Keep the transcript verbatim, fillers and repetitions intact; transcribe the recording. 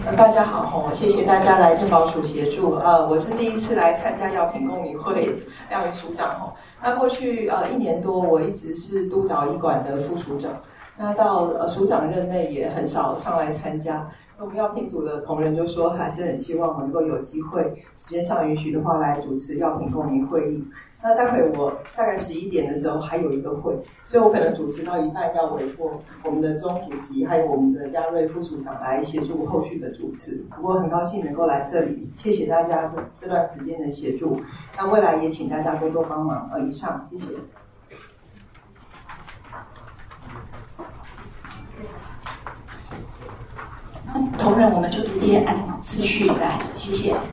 呃，大家好吼，谢谢大家来健保署协助。呃，我是第一次来参加药品共理会，亮云署长吼。那过去呃一年多，我一直是督导医管的副署长。那到呃署长任内也很少上来参加。我们药品组的同仁就说，还是很希望能够有机会，时间上允许的话，来主持药品共理会议。那待会我大概十一点的时候还有一个会，所以我可能主持到一半要委托我们的钟主席还有我们的嘉瑞副署长来协助后续的主持。不过很高兴能够来这里，谢谢大家这这段时间的协助。那未来也请大家多多帮忙。呃，以上，谢谢。 同仁，我们就直接按次序来，谢谢。